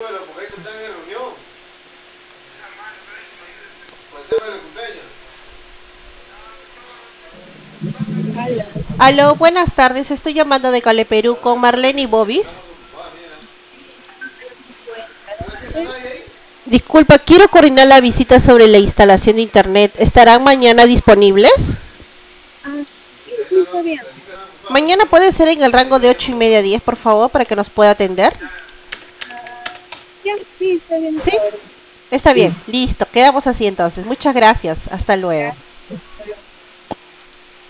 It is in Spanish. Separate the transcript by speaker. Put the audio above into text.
Speaker 1: Porque ahí están en reunión. Por el tema del cumpleaños.
Speaker 2: Aló, buenas tardes. Estoy llamando de Cale Perú con Marlene y Bobis.
Speaker 1: ¿No atiende a nadie ahí?
Speaker 2: Disculpa, quiero coordinar la visita sobre la instalación de internet. ¿Estarán mañana disponibles?
Speaker 3: Ah, sí,
Speaker 1: Eso
Speaker 3: sí,
Speaker 1: no,
Speaker 3: está bien.
Speaker 1: las chicas están ocupadas.
Speaker 2: Mañana puede ser en el rango de 8:30 a 10, por favor, para que nos pueda atender.
Speaker 3: Ah, ya, sí, está bien
Speaker 2: ¿Sí?
Speaker 3: esa hora.
Speaker 2: Está bien,
Speaker 3: Sí,
Speaker 2: listo. Quedamos así entonces. Muchas gracias. Hasta luego.
Speaker 3: ya.